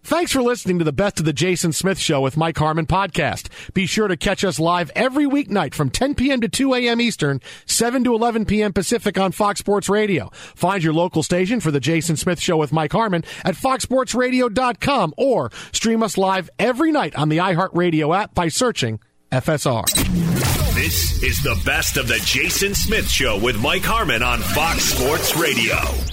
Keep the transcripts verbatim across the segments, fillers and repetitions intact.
Thanks for listening to the Best of the Jason Smith Show with Mike Harmon podcast. Be sure to catch us live every weeknight from ten p.m. to two a.m. Eastern, seven to eleven p.m. Pacific on Fox Sports Radio. Find your local station for the Jason Smith Show with Mike Harmon at fox sports radio dot com or stream us live every night on the iHeartRadio app by searching F S R. This is the Best of the Jason Smith Show with Mike Harmon on Fox Sports Radio.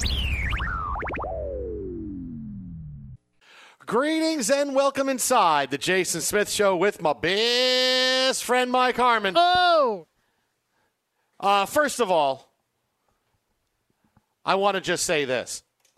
Greetings and welcome inside the Jason Smith Show with my best friend Mike Harmon. Oh! Uh, first of all, I want to just say this.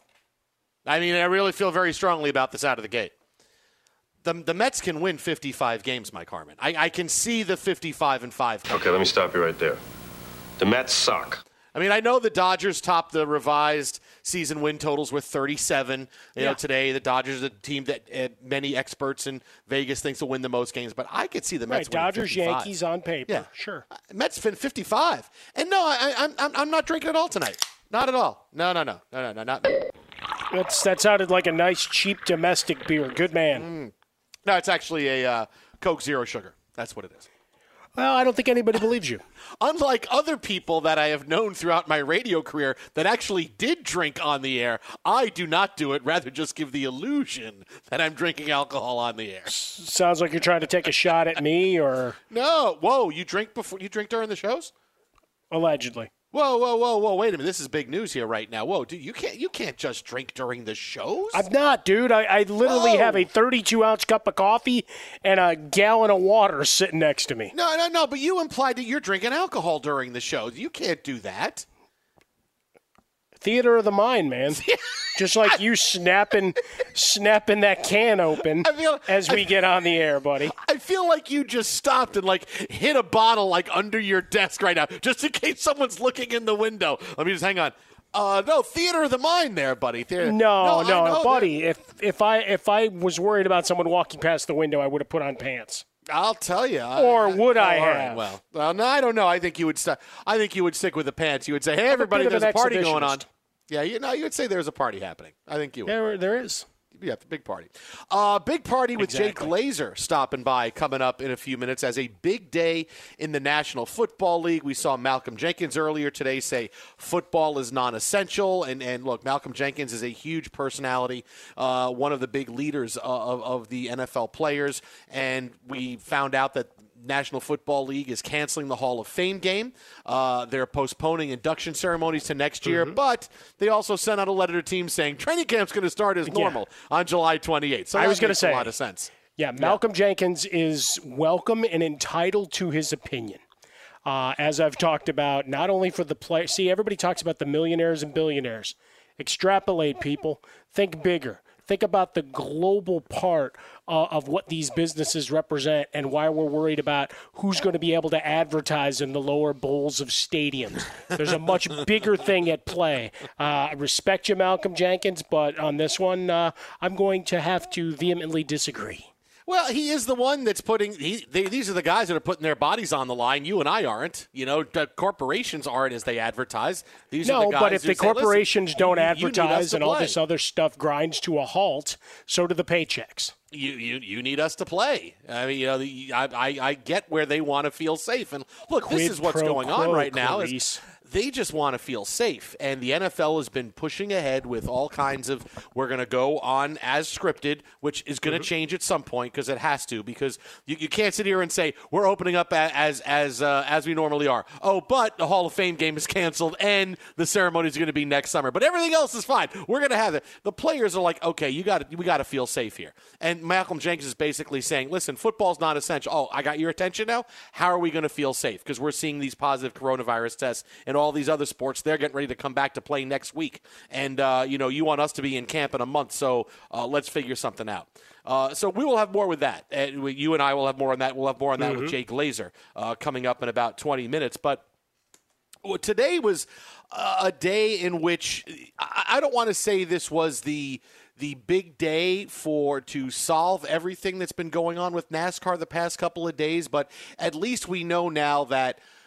I mean, I really feel very strongly about this out of the gate. The, the Mets can win fifty-five games, Mike Harmon. I, I can see the fifty-five and five. Okay, let me stop you right there. The Mets suck. I mean, I know the Dodgers topped the revised season win totals with thirty-seven. You yeah. know, today the Dodgers are the team that uh, many experts in Vegas thinks will win the most games. But I could see the Mets right, winning Dodgers, fifty-five. Yankees on paper. Yeah, sure. Uh, Mets fin fifty-five, and no, I, I, I'm I'm not drinking at all tonight. Not at all. No, no, no, no, no, no, not. That's that sounded like a nice, cheap domestic beer. Good man. Mm. No, it's actually a uh, Coke Zero Sugar. That's what it is. Well, I don't think anybody believes you. Unlike other people that I have known throughout my radio career that actually did drink on the air, I do not do it, rather just give the illusion that I'm drinking alcohol on the air. Sounds like you're trying to take a shot at me or... No. Whoa, you drink before you drink during the shows? Allegedly. Whoa, whoa, whoa, whoa! Wait a minute! This is big news here right now. Whoa, dude, you can't you can't just drink during the shows. I'm not, dude. I, I literally Whoa. have a thirty-two ounce cup of coffee and a gallon of water sitting next to me. No, no, no. But you implied that you're drinking alcohol during the show. You can't do that. Theater of the mind, man. Just like you snapping, snapping that can open I feel, as we I, get on the air, buddy. I feel like you just stopped and like hit a bottle like under your desk right now, just in case someone's looking in the window. Let me just hang on. Uh, no, theater of the mind, there, buddy. Theater. No, no, no, buddy. That. If if I if I was worried about someone walking past the window, I would have put on pants. I'll tell you. Or would I, I have? Right, well, well, no, I don't know. I think you would. St- I think you would stick with the pants. You would say, "Hey, everybody, a there's a party going on." exhibitionist. Yeah, you know, you would say there's a party happening. I think you would. There, there is. Yeah, big party. Uh, big party with Exactly. Jay Glazer stopping by coming up in a few minutes as a big day in the National Football League. We saw Malcolm Jenkins earlier today say football is non-essential. And, and look, Malcolm Jenkins is a huge personality, uh, one of the big leaders of, of the N F L players. And we found out that National Football League is canceling the Hall of Fame game. Uh, they're postponing induction ceremonies to next year, mm-hmm. but they also sent out a letter to teams saying training camp's going to start as normal yeah. on July twenty-eighth. So I that was going to makes say a lot of sense. Yeah, Malcolm yeah. Jenkins is welcome and entitled to his opinion. Uh, as I've talked about, not only for the play. See, everybody talks about the millionaires and billionaires. Extrapolate, people. Think bigger. Think about the global part uh, of what these businesses represent and why we're worried about who's going to be able to advertise in the lower bowls of stadiums. There's a much bigger thing at play. Uh, I respect you, Malcolm Jenkins, but on this one, uh, I'm going to have to vehemently disagree. Well, he is the one that's putting he, – they, these are the guys that are putting their bodies on the line. You and I aren't. You know, the corporations aren't as they advertise. These no, are the guys but if who the say, corporations don't you, advertise you and all play. this other stuff grinds to a halt, so do the paychecks. You, you you need us to play. I mean, you know, the, I, I I get where they want to feel safe. And look, Quid this is what's pro going quo, on right Clarice. now. Is they just want to feel safe. And the N F L has been pushing ahead with all kinds of, we're going to go on as scripted, which is going to mm-hmm. change at some point because it has to, because you, you can't sit here and say, we're opening up as as uh, as we normally are. Oh, but the Hall of Fame game is canceled and the ceremony is going to be next summer. But everything else is fine. We're going to have it. The players are like, okay, you got we got to feel safe here. And Malcolm Jenkins is basically saying, listen, football's not essential. Oh, I got your attention now? How are we going to feel safe? Because we're seeing these positive coronavirus tests and all these other sports. They're getting ready to come back to play next week. And, uh, you know, you want us to be in camp in a month, so uh, let's figure something out. Uh, so we will have more with that. And you and I will have more on that. We'll have more on that mm-hmm. with Jay Glazer uh, coming up in about twenty minutes. But well, today was a day in which I, I don't want to say this was the – the big day for to solve everything that's been going on with NASCAR the past couple of days, but at least we know now that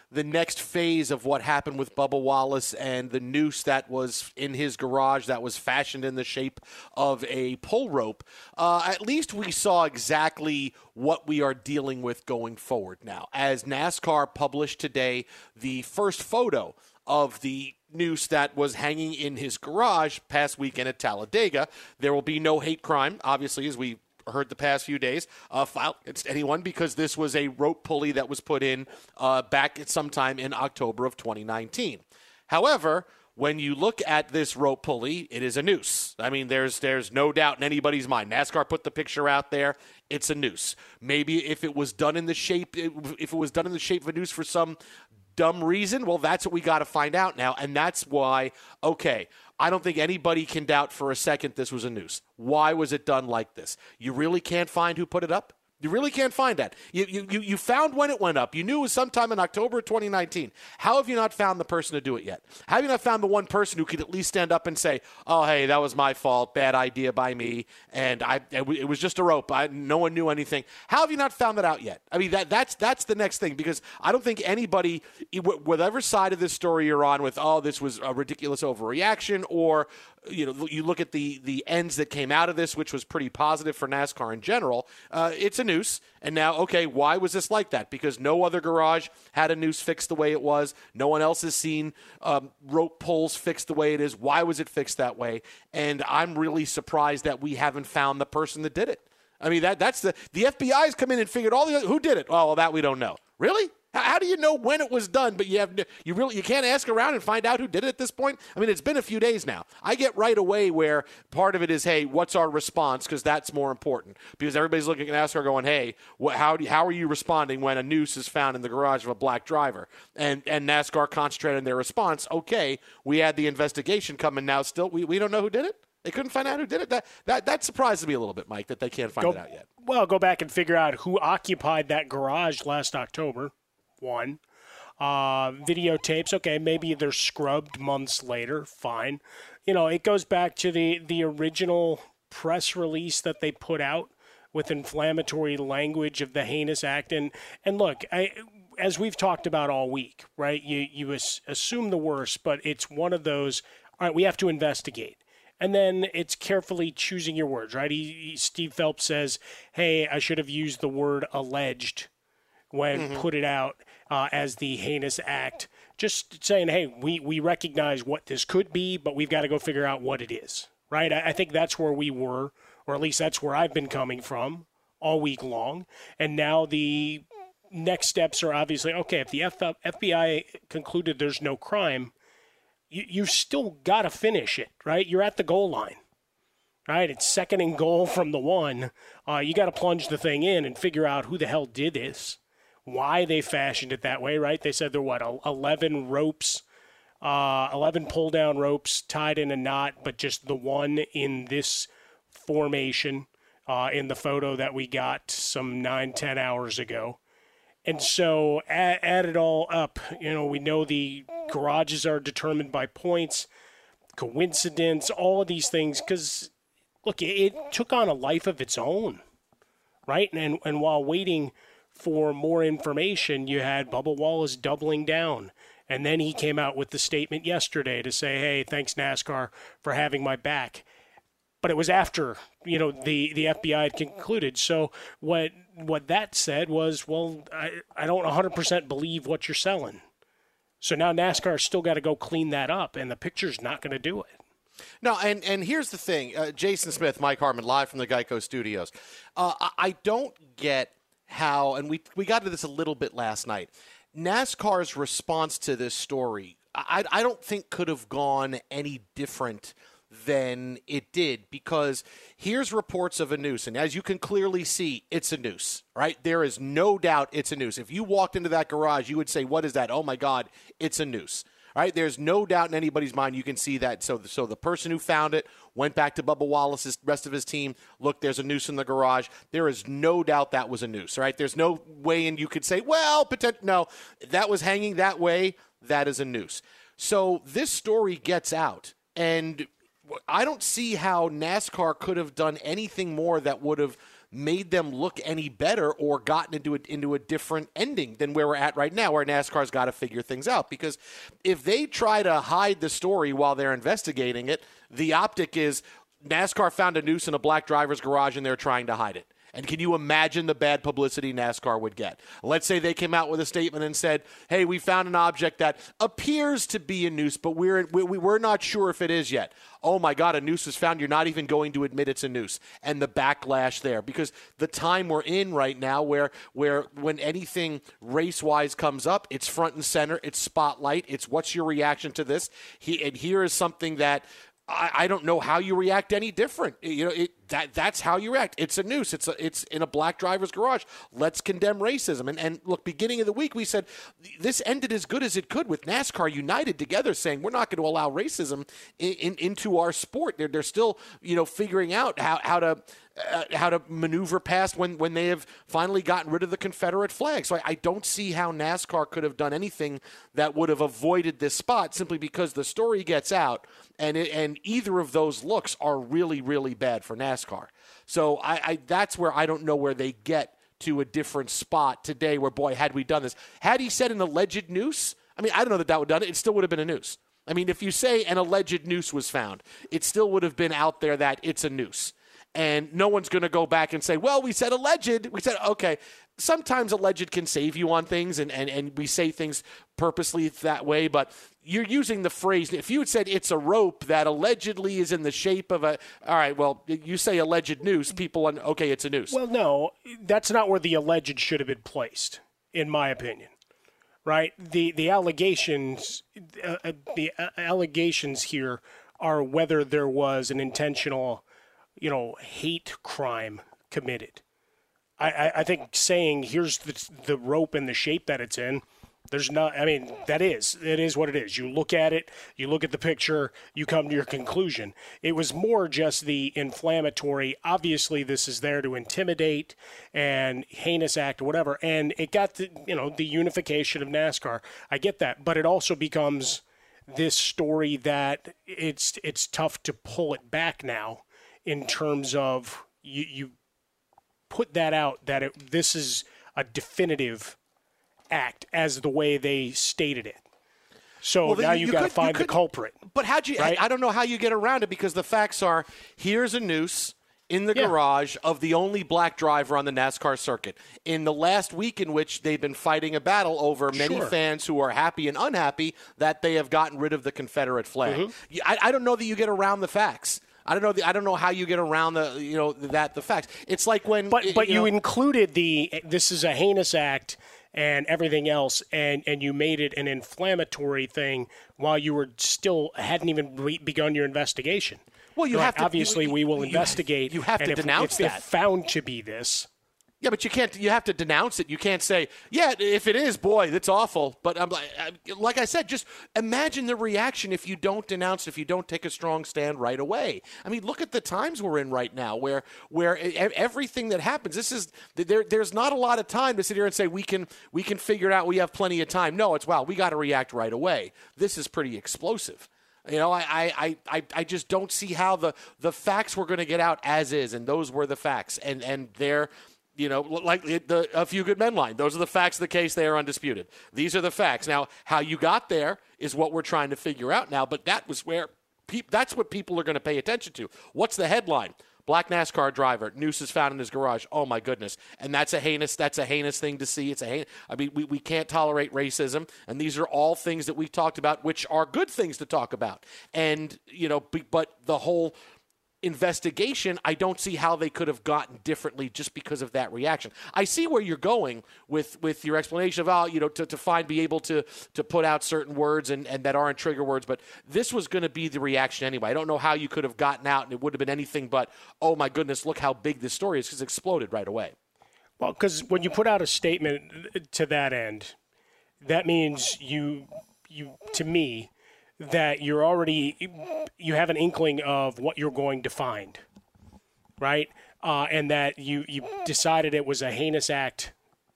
the next phase of what happened with Bubba Wallace and the noose that was in his garage that was fashioned in the shape of a pull rope, uh, at least we saw exactly what we are dealing with going forward now. As NASCAR published today the first photo of the noose that was hanging in his garage past weekend at Talladega, there will be no hate crime, obviously, as we heard the past few days, uh, filed against anyone because this was a rope pulley that was put in uh, back at sometime in October of twenty nineteen. However, when you look at this rope pulley, it is a noose. I mean, there's there's no doubt in anybody's mind. NASCAR put the picture out there. It's a noose. Maybe if it was done in the shape, if it was done in the shape of a noose for some dumb reason, well, that's what we got to find out now, and that's why. Okay. I don't think anybody can doubt for a second this was a noose. Why was it done like this? You really can't find who put it up? You really can't find that. You, you, you found when it went up. You knew it was sometime in October twenty nineteen. How have you not found the person to do it yet? How have you not found the one person who could at least stand up and say, oh, hey, that was my fault, bad idea by me, and I it was just a rope. I, no one knew anything. How have you not found that out yet? I mean, that that's that's the next thing, because I don't think anybody, whatever side of this story you're on with, oh, this was a ridiculous overreaction, or you know, you look at the the ends that came out of this, which was pretty positive for NASCAR in general. Uh, it's a noose. And now, okay, why was this like that? Because no other garage had a noose fixed the way it was. No one else has seen um, rope pulls fixed the way it is. Why was it fixed that way? And I'm really surprised that we haven't found the person that did it. I mean, that that's the the F B I's come in and figured all the who did it. Oh, well, that we don't know. Really? How do you know when it was done? But you have you really you can't ask around and find out who did it at this point. I mean, it's been a few days now. I get right away where part of it is, hey, what's our response? Because that's more important. Because everybody's looking at NASCAR going, hey, what, how do, how are you responding when a noose is found in the garage of a black driver? And and NASCAR concentrated on their response. Okay, we had the investigation coming now. Still, we, we don't know who did it. They couldn't find out who did it. That that that surprises me a little bit, Mike, that they can't find go, it out yet. Well, go back and figure out who occupied that garage last October. One. Uh, videotapes, okay, maybe they're scrubbed months later, fine. You know, it goes back to the, the original press release that they put out with inflammatory language of the heinous act. And, and look, I, as we've talked about all week, right, you, you assume the worst, but it's one of those, all right, we have to investigate. And then it's carefully choosing your words, right? He, he, Steve Phelps says, hey, I should have used the word alleged when mm-hmm. put it out uh, as the heinous act. Just saying, hey, we, we recognize what this could be, but we've got to go figure out what it is, right? I, I think that's where we were, or at least that's where I've been coming from all week long. And now the next steps are obviously, okay, if the F- FBI concluded there's no crime, you, you've still got to finish it, right? You're at the goal line. Right, it's second and goal from the one. Uh, you got to plunge the thing in and figure out who the hell did this, why they fashioned it that way, right? They said there were, what, eleven ropes, uh, eleven pull-down ropes tied in a knot, but just the one in this formation uh, in the photo that we got some nine, ten hours ago. And so add, add it all up. You know, we know the garages are determined by points, coincidence, all of these things, because look, it took on a life of its own, right? And and while waiting for more information, you had Bubba Wallace doubling down. And then he came out with the statement yesterday to say, hey, thanks, NASCAR, for having my back. But it was after, you know, the, the F B I had concluded. So what what that said was, well, I, I don't one hundred percent believe what you're selling. So now NASCAR's still got to go clean that up, and the picture's not going to do it. No, and, and here's the thing. Uh, Jason Smith, Mike Harmon, live from the Geico Studios. Uh, I, I don't get how, and we we got to this a little bit last night, NASCAR's response to this story, I, I don't think could have gone any different than it did, because here's reports of a noose, and as you can clearly see, it's a noose, right? There is no doubt it's a noose. If you walked into that garage, you would say, what is that? Oh, my God, it's a noose. All right, there's no doubt in anybody's mind you can see that. So, so the person who found it went back to Bubba Wallace's rest of his team. Look, there's a noose in the garage. There is no doubt that was a noose, right? There's no way and you could say, well, potent- no, that was hanging that way. That is a noose. So this story gets out, and I don't see how NASCAR could have done anything more that would have made them look any better or gotten into a, into a different ending than where we're at right now, where NASCAR's got to figure things out. Because if they try to hide the story while they're investigating it, the optic is NASCAR found a noose in a black driver's garage and they're trying to hide it. And can you imagine the bad publicity NASCAR would get? Let's say they came out with a statement and said, hey, we found an object that appears to be a noose, but we're, we, we're not sure if it is yet. Oh, my God, a noose was found. You're not even going to admit it's a noose. And the backlash there. Because the time we're in right now where, where when anything race-wise comes up, it's front and center, it's spotlight, it's what's your reaction to this? He, and here is something that I, I don't know how you react any different. You know, it, that that's how you react. It's a noose. It's a, it's in a black driver's garage. Let's condemn racism. And, and look, beginning of the week, we said this ended as good as it could with NASCAR united together saying we're not going to allow racism in, in, into our sport. They're, they're still, you know, figuring out how, how to uh, how to maneuver past when, when they have finally gotten rid of the Confederate flag. So I, I don't see how NASCAR could have done anything that would have avoided this spot simply because the story gets out and it, and either of those looks are really, really bad for NASCAR. So I, I that's where I don't know where they get to a different spot today where, boy, had we done this. Had he said an alleged noose, I mean, I don't know that that would have done it. It still would have been a noose. I mean, if you say an alleged noose was found, it still would have been out there that it's a noose. And no one's going to go back and say, well, we said alleged. We said, okay, sometimes alleged can save you on things, and, and, and we say things purposely that way, but you're using the phrase, if you had said it's a rope that allegedly is in the shape of a, all right, well, you say alleged noose, people, okay, it's a noose. Well, no, that's not where the alleged should have been placed, in my opinion. Right? The the allegations uh, the allegations here are whether there was an intentional, you know, hate crime committed. I, I, I think saying here's the, the rope and the shape that it's in, there's not, I mean, that is, it is what it is. You look at it, you look at the picture, you come to your conclusion. It was more just the inflammatory, obviously this is there to intimidate and heinous act or whatever. And it got the, you know, the unification of NASCAR. I get that, but it also becomes this story that it's, it's tough to pull it back now in terms of you, you put that out that it, this is a definitive act as the way they stated it. So well, now you, you got to find the culprit. But how'd you? Right? I, I don't know how you get around it because the facts are: here's a noose in the yeah. garage of the only black driver on the NASCAR circuit. In the last week in which they've been fighting a battle over many sure. fans who are happy and unhappy that they have gotten rid of the Confederate flag. Mm-hmm. I, I don't know that you get around the facts. I don't know. The, I don't know how you get around the you know that the facts. It's like when, but but you, you know, included the this is a heinous act and everything else, and, and you made it an inflammatory thing while you were still hadn't even re- begun your investigation. Well, you right? have to obviously you, we will you, investigate. You have and to if, denounce if that. If found to be this. Yeah, but you can't. You have to denounce it. You can't say, "Yeah, if it is, boy, that's awful." But I'm like, like I said, just imagine the reaction if you don't denounce, if you don't take a strong stand right away. I mean, look at the times we're in right now, where where everything that happens. This is there. There's not a lot of time to sit here and say we can we can figure it out. We have plenty of time. No, it's wow. We got to react right away. This is pretty explosive. You know, I, I, I, I just don't see how the, the facts were going to get out as is, and those were the facts, and and they're. You know, like the A Few Good Men line. Those are the facts of the case. They are undisputed. These are the facts. Now, how you got there is what we're trying to figure out now, but that was where pe- that's what people are going to pay attention to. What's the headline? Black NASCAR driver, noose is found in his garage. Oh, my goodness. And that's a heinous that's a heinous thing to see. It's a heinous, I mean, we, we can't tolerate racism, and these are all things that we've talked about, which are good things to talk about. And, you know, but the whole investigation, I don't see how they could have gotten differently just because of that reaction. I see where you're going with, with your explanation of, oh, you know, to, to find, be able to to put out certain words and, and that aren't trigger words, but this was going to be the reaction anyway. I don't know how you could have gotten out and it would have been anything but, oh my goodness, look how big this story is, because it exploded right away. Well, because when you put out a statement to that end, that means you, you to me, that you're already, you have an inkling of what you're going to find, right? Uh, and that you, you decided it was a heinous act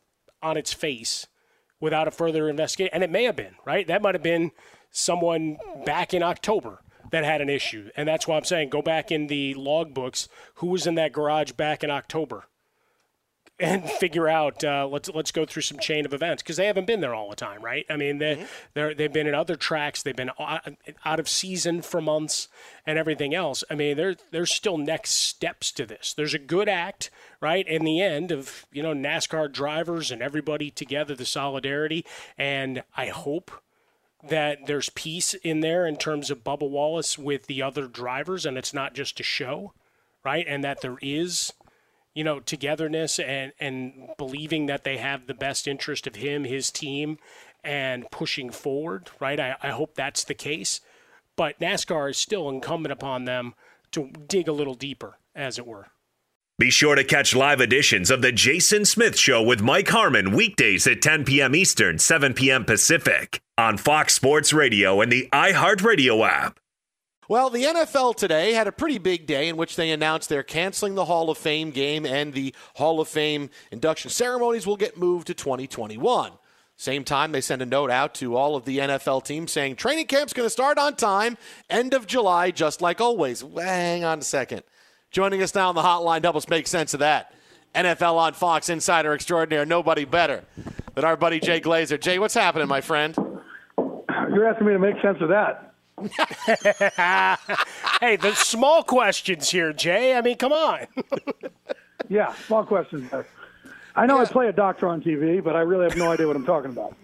on its face without a further investigation. And it may have been, right? That might have been someone back in October that had an issue. And that's why I'm saying go back in the logbooks, who was in that garage back in October, and figure out, uh, let's let's go through some chain of events, because they haven't been there all the time, right? I mean, they, mm-hmm. they're, they've been in other tracks. They've been out of season for months and everything else. I mean, there, there's still next steps to this. There's a good act, right, in the end of, you know, NASCAR drivers and everybody together, the solidarity. And I hope that there's peace in there in terms of Bubba Wallace with the other drivers, and it's not just a show, right? And that there is, you know, togetherness and, and believing that they have the best interest of him, his team, and pushing forward, right? I, I hope that's the case. But NASCAR is still incumbent upon them to dig a little deeper, as it were. Be sure to catch live editions of The Jason Smith Show with Mike Harmon weekdays at ten p.m. Eastern, seven p.m. Pacific on Fox Sports Radio and the iHeartRadio app. Well, the N F L today had a pretty big day in which they announced they're canceling the Hall of Fame game, and the Hall of Fame induction ceremonies will get moved to twenty twenty-one. Same time, they sent a note out to all of the N F L teams saying training camp's going to start on time, end of July, just like always. Well, hang on a second. Joining us now on the hotline to help us make sense of that, N F L on Fox insider extraordinaire, nobody better than our buddy Jay Glazer. Jay, what's happening, my friend? You're asking me to make sense of that. Hey, the small questions here, Jay. I mean, come on. Yeah, small questions. I know yeah. I play a doctor on T V, but I really have no idea what I'm talking about.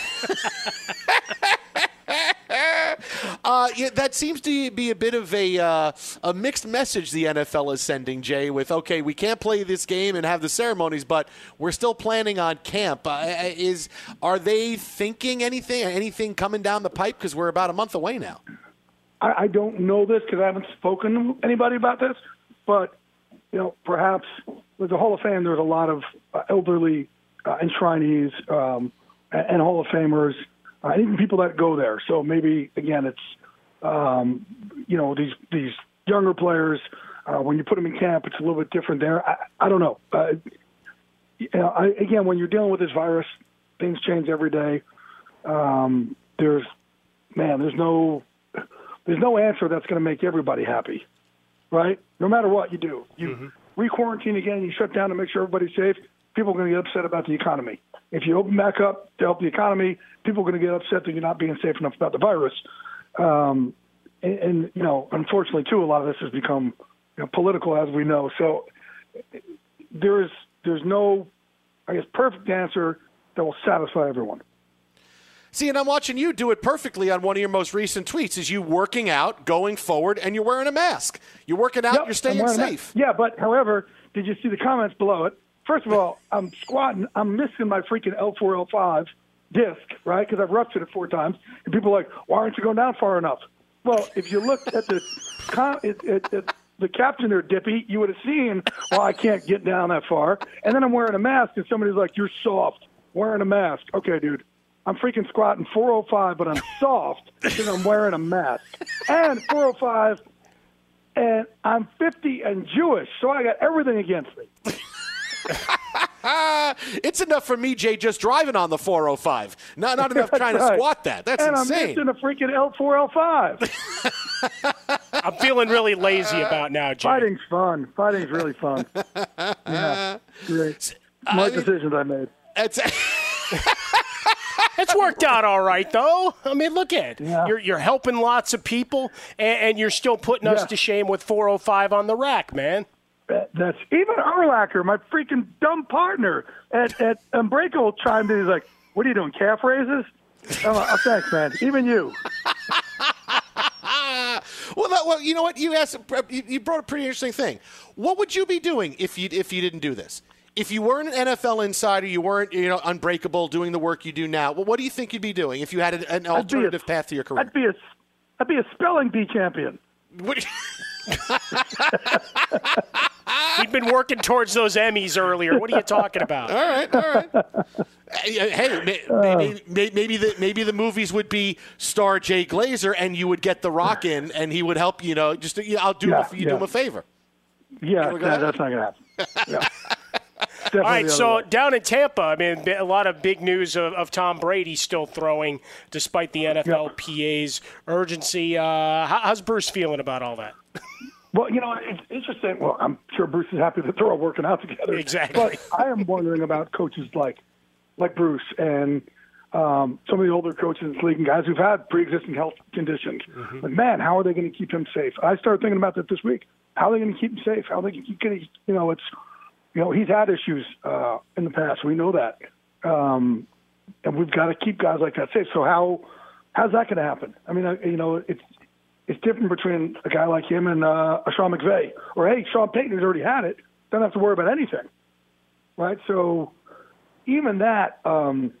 uh, yeah, that seems to be a bit of a uh, a mixed message the N F L is sending, Jay, with, okay, we can't play this game and have the ceremonies, but we're still planning on camp. Uh, is Are they thinking anything, anything coming down the pipe? Because we're about a month away now. I, I don't know this because I haven't spoken to anybody about this, but, you know, perhaps with the Hall of Fame, there's a lot of uh, elderly uh, enshrinees um, and, and Hall of Famers, uh, and even people that go there. So maybe, again, it's, um, you know, these these younger players, uh, when you put them in camp, it's a little bit different there. I, I don't know. Uh, you know I, again, when you're dealing with this virus, things change every day. Um, there's, man, there's no, there's no answer that's going to make everybody happy, right? No matter what you do. You mm-hmm. re-quarantine again, you shut down to make sure everybody's safe, people are going to get upset about the economy. If you open back up to help the economy, people are going to get upset that you're not being safe enough about the virus. Um, and, and, you know, unfortunately, too, a lot of this has become you know, political, as we know. So there's there's no, I guess, perfect answer that will satisfy everyone. See, and I'm watching you do it perfectly on one of your most recent tweets. Is you working out, going forward, and you're wearing a mask. You're working out, yep, you're staying safe. Yeah, but, however, did you see the comments below it? First of all, I'm squatting. I'm missing my freaking L four, L five disc, right, because I've ruptured it four times. And people are like, why aren't you going down far enough? Well, if you looked at the com- it, it, it, the caption there, Dippy, you would have seen, well, I can't get down that far. And then I'm wearing a mask, and somebody's like, you're soft, wearing a mask. Okay, dude. I'm freaking squatting four oh five, but I'm soft because I'm wearing a mask. And four oh five, and I'm fifty and Jewish, so I got everything against me. It's enough for me, Jay, just driving on the four oh five. Not, not enough trying right. to squat that. That's and insane. And I'm missing a freaking L four, L five. I'm feeling really lazy about now, Jay. Fighting's fun. Fighting's really fun. Yeah, great. Smart I mean, decisions I made. It's It's worked out all right, though. I mean, look at it. Yeah. You're, you're helping lots of people, and, and you're still putting us yeah. to shame with four oh five on the rack, man. That's even Urlacher, my freaking dumb partner at at Umbraco chimed in. He's like, "What are you doing, calf raises?" I'm like, oh, thanks, man. Even you. well, that, well, you know what? You asked. You brought a pretty interesting thing. What would you be doing if you if you didn't do this? If you weren't an N F L insider, you weren't, you know, unbreakable, doing the work you do now. Well, what do you think you'd be doing if you had an alternative a, path to your career? I'd be a, I'd be a spelling bee champion. What? He'd been working towards those Emmys earlier. What are you talking about? All right, all right. Hey, maybe, maybe the maybe the movies would be star Jay Glazer, and you would get The Rock in, and he would help. You know, just I'll do yeah, him a, you yeah. do him a favor. Yeah, no, that's not gonna happen. Yeah. definitely All right, the other so way. down in Tampa, I mean, a lot of big news of, of Tom Brady still throwing despite the N F L P A's urgency. Uh, how, how's Bruce feeling about all that? Well, you know, it's interesting. Well, I'm sure Bruce is happy that they're all working out together. Exactly. But I am wondering about coaches like like Bruce and um, some of the older coaches in this league and guys who've had pre-existing health conditions. Mm-hmm. But, man, how are they going to keep him safe? I started thinking about that this week. How are they going to keep him safe? How are they going to, you know, it's, you know, he's had issues uh, in the past. We know that. Um, and we've got to keep guys like that safe. So how how's that going to happen? I mean, you know, it's, It's different between a guy like him and uh, a Sean McVay. Or, hey, Sean Payton has already had it. Doesn't have to worry about anything. Right? So even that, um,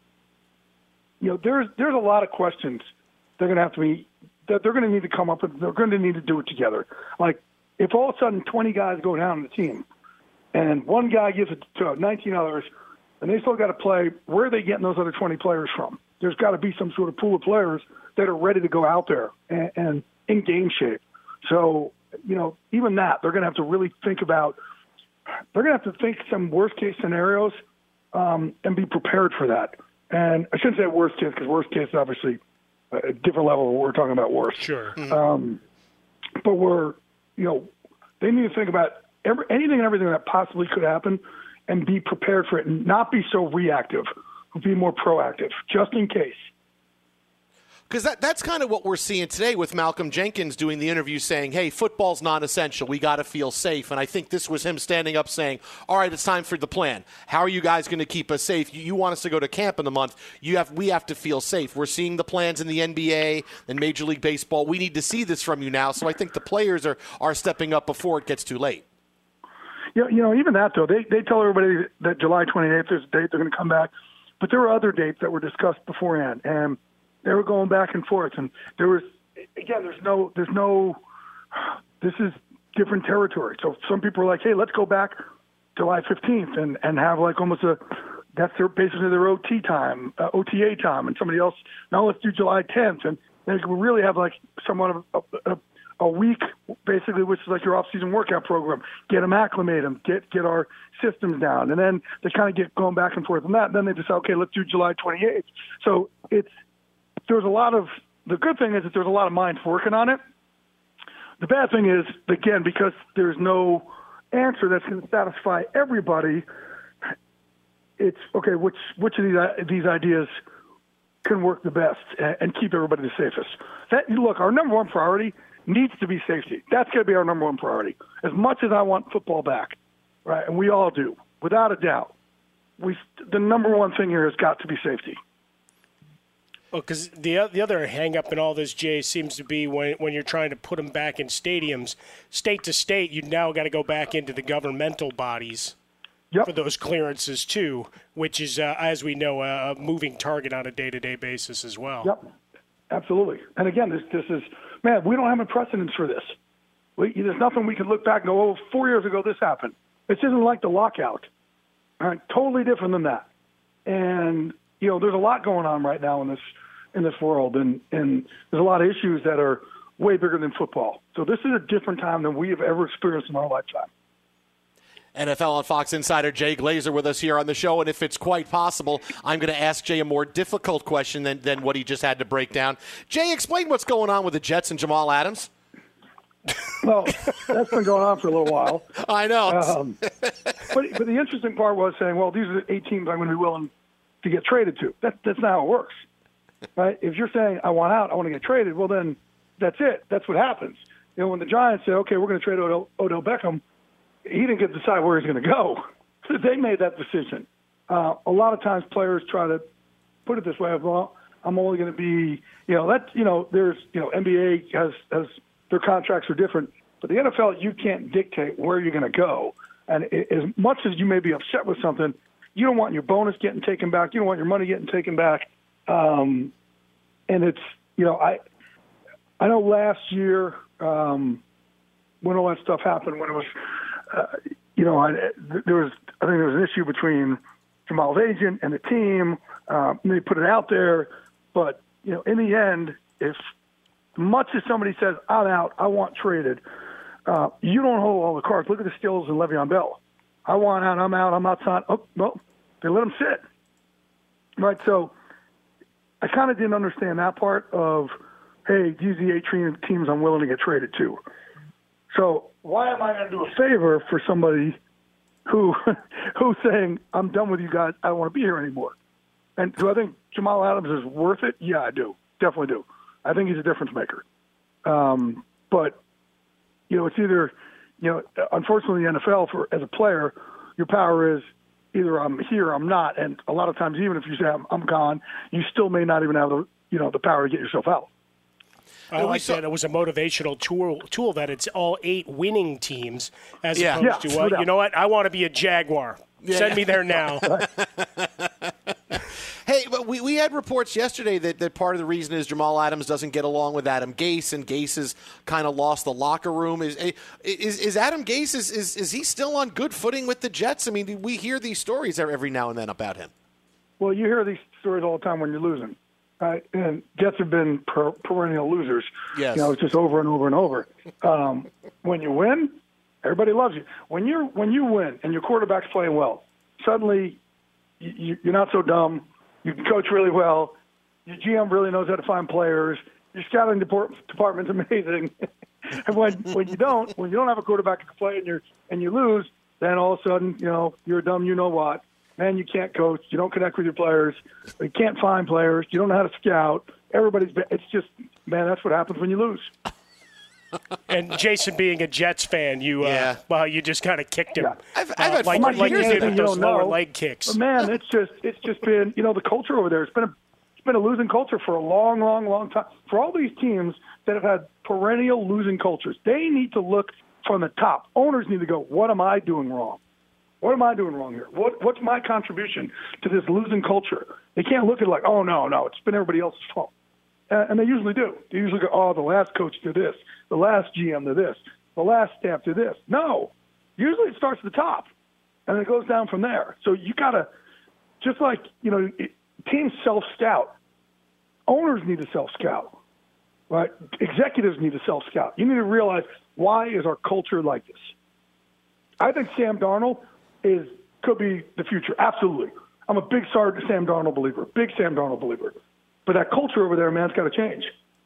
you know, there's there's a lot of questions they're going to have to be that they're going to need to come up with. They're going to need to do it together. Like, if all of a sudden twenty guys go down on the team and one guy gives it to nineteen others and they still got to play, where are they getting those other twenty players from? There's got to be some sort of pool of players that are ready to go out there and, and in game shape. So, you know, even that, they're going to have to really think about, they're going to have to think some worst case scenarios um, and be prepared for that. And I shouldn't say worst case because worst case is obviously a different level of what we're talking about worst. Sure. Mm-hmm. Um, but we're, you know, they need to think about every, anything and everything that possibly could happen and be prepared for it and not be so reactive, but be more proactive, just in case. Because that, that's kind of what we're seeing today with Malcolm Jenkins doing the interview saying, hey, football's not essential. We got to feel safe. And I think this was him standing up saying, all right, it's time for the plan. How are you guys going to keep us safe? You, you want us to go to camp in the month. You have, we have to feel safe. We're seeing the plans in the N B A and Major League Baseball. We need to see this from you now. So I think the players are, are stepping up before it gets too late. You know, you know, even that, though, they, they tell everybody that July twenty-eighth is the date they're going to come back. But there were other dates that were discussed beforehand. And they were going back and forth, and there was again. There's no. There's no. This is different territory. So some people are like, "Hey, let's go back July fifteenth and and have like almost a." That's their basically their O T time, uh, O T A time, and somebody else. Now let's do July tenth, and then we really have like somewhat of a, a, a week, basically, which is like your off-season workout program. Get them acclimate them, get get our systems down, and then they kind of get going back and forth on that. And then they decide, okay, let's do July twenty-eighth. So it's. There's a lot of – the good thing is that there's a lot of minds working on it. The bad thing is, again, because there's no answer that's going to satisfy everybody, it's, okay, which which of these, these ideas can work the best and, and keep everybody the safest? That, look, our number one priority needs to be safety. That's going to be our number one priority. As much as I want football back, right, and we all do, without a doubt, we the number one thing here has got to be safety. Well, because the the other hang-up in all this, Jay, seems to be when when you're trying to put them back in stadiums, state to state, you now got to go back into the governmental bodies yep. for those clearances too, which is, uh, as we know, a moving target on a day-to-day basis as well. Yep, absolutely. And again, this this is man, we don't have a precedence for this. We, there's nothing we can look back and go, oh, four years ago this happened. This isn't like the lockout. All right, totally different than that. And you know, there's a lot going on right now in this. in this world, and, and there's a lot of issues that are way bigger than football. So this is a different time than we have ever experienced in our lifetime. N F L on Fox insider Jay Glazer with us here on the show, and if it's quite possible, I'm going to ask Jay a more difficult question than, than what he just had to break down. Jay, explain what's going on with the Jets and Jamal Adams. Well, that's been going on for a little while. I know. Um, but, but the interesting part was saying, well, these are the eight teams I'm going to be willing to get traded to. That, that's not how it works. Right? If you're saying, I want out, I want to get traded, well, then that's it. That's what happens. You know, when the Giants said, okay, we're going to trade Odell, Odell Beckham, he didn't get to decide where he's going to go. So they made that decision. Uh, a lot of times players try to put it this way, well, I'm only going to be, you know, that, you know, there's, you know, N B A has, has their contracts are different, but the N F L, you can't dictate where you're going to go. And it, as much as you may be upset with something, you don't want your bonus getting taken back. You don't want your money getting taken back. Um, and it's, you know, I, I know last year, um, when all that stuff happened, when it was, uh, you know, I, there was, I think there was an issue between Jamal's agent and the team. Um, and they put it out there, but, you know, in the end, if much as somebody says, I'm out, I want traded, uh, you don't hold all the cards. Look at the Steelers and Le'Veon Bell. I want out, I'm out, I'm outside. Oh, well, they let him sit. Right, so I kind of didn't understand that part of, hey, these are the eight teams I'm willing to get traded to. So why am I going to do a favor for somebody who who's saying, I'm done with you guys, I don't want to be here anymore? And do I think Jamal Adams is worth it? Yeah, I do. Definitely do. I think he's a difference maker. Um, but, you know, it's either, you know, unfortunately in the N F L, for as a player, your power is either I'm here or I'm not. And a lot of times, even if you say I'm, I'm gone, you still may not even have the, you know, the power to get yourself out. I like that it was a motivational tool, tool that it's all eight winning teams as yeah. opposed yeah, to, uh, no you know what, I want to be a Jaguar. Yeah. Send me there now. Hey, but we, we had reports yesterday that, that part of the reason is Jamal Adams doesn't get along with Adam Gase, and Gase has kind of lost the locker room. Is is, is Adam Gase, is, is, is he still on good footing with the Jets? I mean, we hear these stories every now and then about him. Well, you hear these stories all the time when you're losing. Right? And Jets have been per- perennial losers. Yes. You know, it's just over and over and over. Um, when you win, everybody loves you. When you when you win and your quarterback's playing well, suddenly you, you're not so dumb. You can coach really well. Your G M really knows how to find players. Your scouting deport- department's amazing. And when when you don't, when you don't have a quarterback who can play and you and you lose, then all of a sudden, you know, you're a dumb you know what. Man, you can't coach. You don't connect with your players. You can't find players. You don't know how to scout. Everybody's – it's just, man, that's what happens when you lose. And Jason, being a Jets fan, you uh, yeah. well, you just kind of kicked him. Yeah. I've, I've uh, had like, forty like you years did of with you those don't lower know. leg kicks. But man, it's just it's just been, you know, the culture over there. It's been a it's been a losing culture for a long, long, long time. For all these teams that have had perennial losing cultures, they need to look from the top. Owners need to go, what am I doing wrong? What am I doing wrong here? What What's my contribution to this losing culture? They can't look at it like, oh, no, no, it's been everybody else's fault. Uh, and they usually do. They usually go, oh, the last coach did this, the last G M did this, the last staff did this. No. Usually it starts at the top, and it goes down from there. So you got to, just like, you know, it, teams self-scout. Owners need to self-scout, right? Executives need to self-scout. You need to realize, why is our culture like this? I think Sam Darnold is could be the future. Absolutely. I'm a big sorry Sam Darnold believer, big Sam Darnold believer. But that culture over there, man, it's got to change.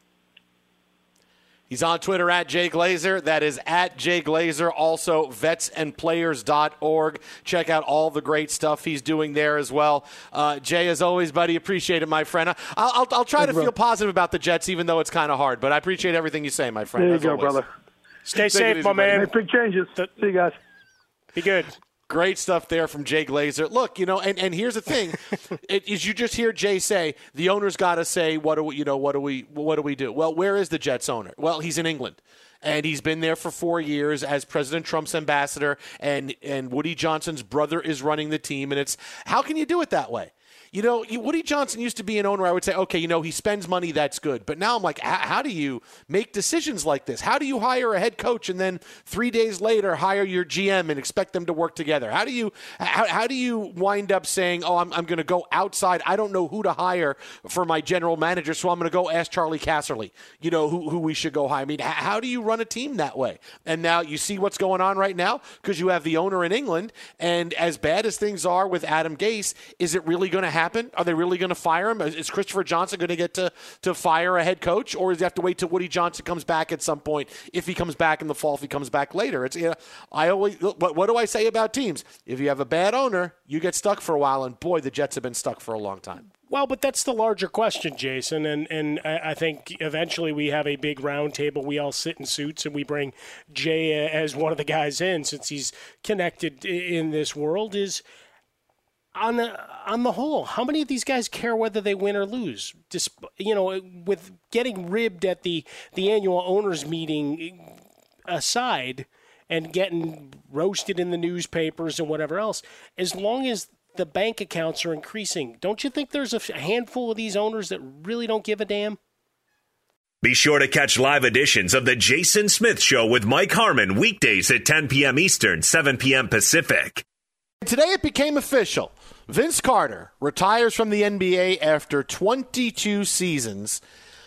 He's on Twitter at Jay Glazer. That is at Jay Glazer. Also, vets and players dot org. Check out all the great stuff he's doing there as well. Uh, Jay, as always, buddy, appreciate it, my friend. I'll, I'll, I'll try Thank to feel bro. positive about the Jets, even though it's kind of hard. But I appreciate everything you say, my friend. There you as go, always. brother. Stay safe, my man. Make big changes. See you guys. Be good. Great stuff there from Jay Glazer. Look, you know, and, and here's the thing: it, is you just hear Jay say the owner's got to say, "What do we, you know, what do we, what do we do?" Well, where is the Jets owner? Well, he's in England, and he's been there for four years as President Trump's ambassador, and and Woody Johnson's brother is running the team, and it's how can you do it that way? You know, Woody Johnson used to be an owner. I would say, okay, you know, he spends money, that's good. But now I'm like, how do you make decisions like this? How do you hire a head coach and then three days later hire your G M and expect them to work together? How do you how, how do you wind up saying, oh, I'm, I'm going to go outside. I don't know who to hire for my general manager, so I'm going to go ask Charlie Casserly, you know, who, who we should go hire. I mean, how do you run a team that way? And now you see what's going on right now because you have the owner in England. And as bad as things are with Adam Gase, is it really going to happen? Are they really going to fire him? Is Christopher Johnson going to get to, to fire a head coach, or does he have to wait till Woody Johnson comes back at some point? If he comes back in the fall, if he comes back later, it's you know, I always what, what do I say about teams? If you have a bad owner, you get stuck for a while, and boy, the Jets have been stuck for a long time. Well, but that's the larger question, Jason, and and I think eventually we have a big round table. We all sit in suits, and we bring Jay as one of the guys in, since he's connected in this world. Is On the, on the whole, how many of these guys care whether they win or lose? Just, you know, with getting ribbed at the, the annual owners meeting aside and getting roasted in the newspapers and whatever else, as long as the bank accounts are increasing, don't you think there's a handful of these owners that really don't give a damn? Be sure to catch live editions of The Jason Smith Show with Mike Harmon weekdays at ten p.m. Eastern, seven p.m. Pacific. Today it became official. Vince Carter retires from the N B A after twenty-two seasons.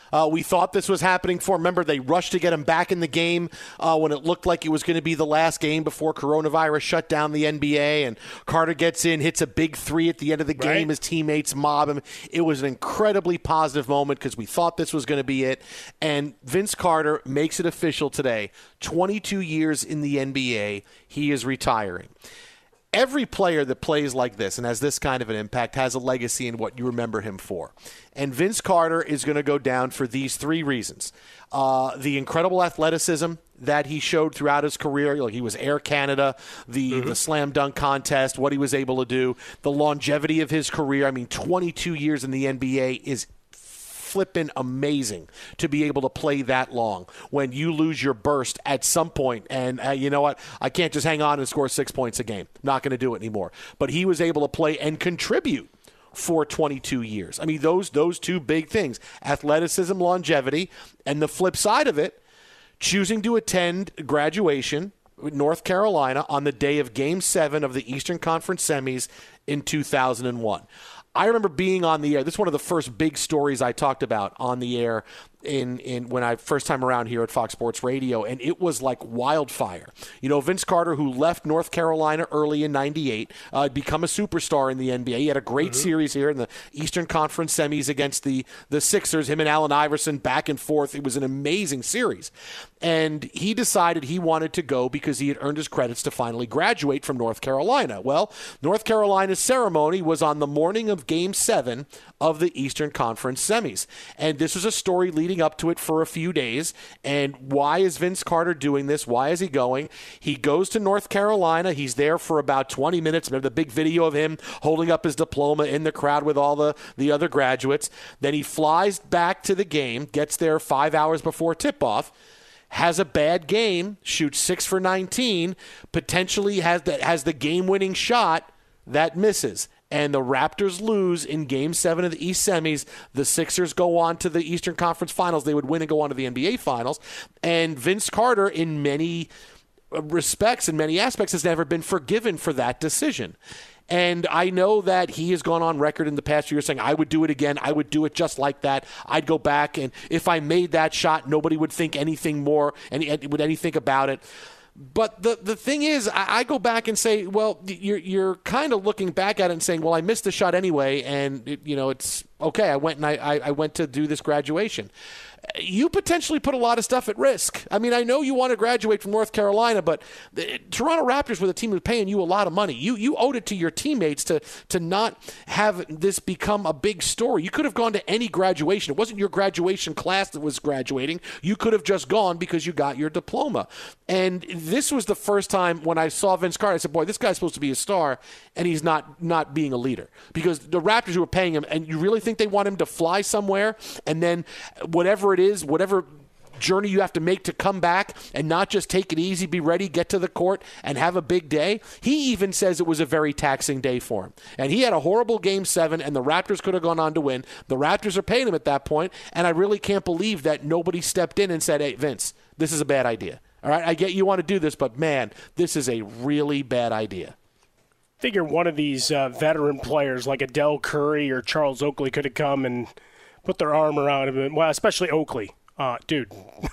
Uh, we thought this was happening for him. Remember, they rushed to get him back in the game uh, when it looked like it was going to be the last game before coronavirus shut down the N B A. And Carter gets in, hits a big three at the end of the game. Right. His teammates mob him. It was an incredibly positive moment because we thought this was going to be it. And Vince Carter makes it official today. twenty-two years in the N B A, he is retiring. Every player that plays like this and has this kind of an impact has a legacy in what you remember him for. And Vince Carter is going to go down for these three reasons. Uh, the incredible athleticism that he showed throughout his career. Like he was Air Canada, the, mm-hmm. the slam dunk contest, what he was able to do, the longevity of his career. I mean, twenty-two years in the N B A is flippin' amazing to be able to play that long when you lose your burst at some point. And uh, you know what? I can't just hang on and score six points a game. Not going to do it anymore. But he was able to play and contribute for twenty-two years. I mean, those those two big things, athleticism, longevity, and the flip side of it, choosing to attend graduation with North Carolina on the day of Game seven of the Eastern Conference semis in two thousand one. I remember being on the air. This is one of the first big stories I talked about on the air in, in when I first time around here at Fox Sports Radio, and it was like wildfire. You know, Vince Carter, who left North Carolina early in ninety-eight, uh, become a superstar in the N B A. He had a great mm-hmm. series here in the Eastern Conference semis against the, the Sixers, him and Allen Iverson back and forth. It was an amazing series. And he decided he wanted to go because he had earned his credits to finally graduate from North Carolina. Well, North Carolina's ceremony was on the morning of Game seven of the Eastern Conference semis. And this was a story leading up to it for a few days. And why is Vince Carter doing this? Why is he going? He goes to North Carolina. He's there for about twenty minutes. Remember the big video of him holding up his diploma in the crowd with all the, the other graduates. Then he flies back to the game, gets there five hours before tip-off, has a bad game, shoots six for nineteen, potentially has the, has the game-winning shot that misses. And the Raptors lose in Game seven of the East semis. The Sixers go on to the Eastern Conference Finals. They would win and go on to the N B A Finals. And Vince Carter, in many respects, in many aspects, has never been forgiven for that decision. And I know that he has gone on record in the past year saying, I would do it again. I would do it just like that. I'd go back, and if I made that shot, nobody would think anything more, and would anything about it. But the the thing is, I, I go back and say, well, you're you're kind of looking back at it and saying, well, I missed the shot anyway, and it, you know, it's okay. I went and I, I, I went to do this graduation. You potentially put a lot of stuff at risk. I mean, I know you want to graduate from North Carolina, but the Toronto Raptors were the team who was paying you a lot of money. You you owed it to your teammates to to not have this become a big story. You could have gone to any graduation. It wasn't your graduation class that was graduating. You could have just gone because you got your diploma. And this was the first time when I saw Vince Carter, I said, boy, this guy's supposed to be a star, and he's not not being a leader. Because the Raptors who were paying him, and you really think they want him to fly somewhere, and then whatever it is, whatever journey you have to make to come back and not just take it easy, be ready, get to the court, and have a big day. He even says it was a very taxing day for him. And he had a horrible Game seven, and the Raptors could have gone on to win. The Raptors are paying him at that point, and I really can't believe that nobody stepped in and said, hey, Vince, this is a bad idea. All right, I get you want to do this, but, man, this is a really bad idea. Figure one of these uh, veteran players like Adele Curry or Charles Oakley could have come and put their arm around him. Well, especially Oakley. Uh, dude,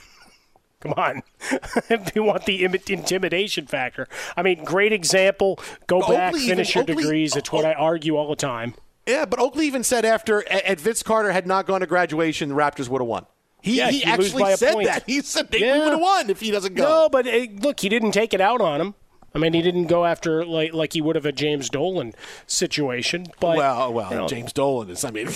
come on. If you want the intimidation factor. I mean, great example. Go but back, Oakley finish even, your Oakley, degrees. It's what I argue all the time. Yeah, but Oakley even said after at Vince Carter had not gone to graduation, the Raptors would have won. He, yeah, he actually said point. that. He said they yeah. would have won if he doesn't go. No, but uh, look, he didn't take it out on him. I mean, he didn't go after like like he would have a James Dolan situation. But well, well, you know, James Dolan is. I mean,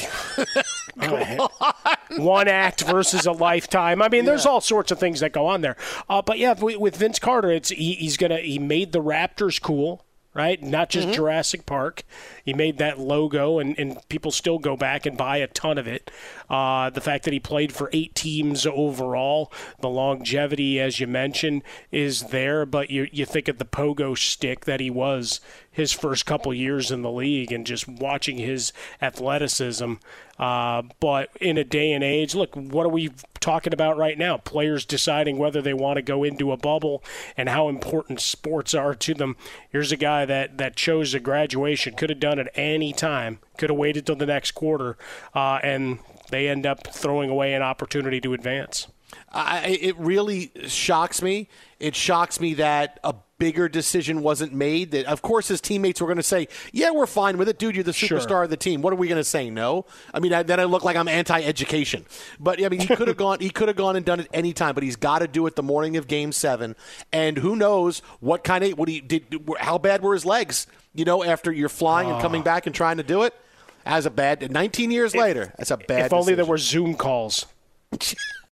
one act versus a lifetime. I mean, there's yeah. all sorts of things that go on there. Uh, but yeah, with Vince Carter, it's he, he's gonna he made the Raptors cool. Right? Not just mm-hmm. Jurassic Park. He made that logo, and, and people still go back and buy a ton of it. Uh, the fact that he played for eight teams overall, the longevity, as you mentioned, is there. But you you think of the pogo stick that he was his first couple years in the league and just watching his athleticism. Uh, but in a day and age, look, what are we talking about right now? Players deciding whether they want to go into a bubble and how important sports are to them. Here's a guy that, that chose a graduation, could have done it any time, could have waited till the next quarter, uh, and they end up throwing away an opportunity to advance. I, it really shocks me. It shocks me that a bigger decision wasn't made. That, of course, his teammates were going to say, yeah, we're fine with it. Dude, you're the superstar Sure. of the team. What are we going to say? No? I mean, I, then I look like I'm anti-education. But, I mean, he could have gone He could have gone and done it any time, but he's got to do it the morning of Game seven. And who knows what kind of – what he did? How bad were his legs, you know, after you're flying oh. and coming back and trying to do it? As a bad – nineteen years if, later, that's a bad If only decision. there were Zoom calls.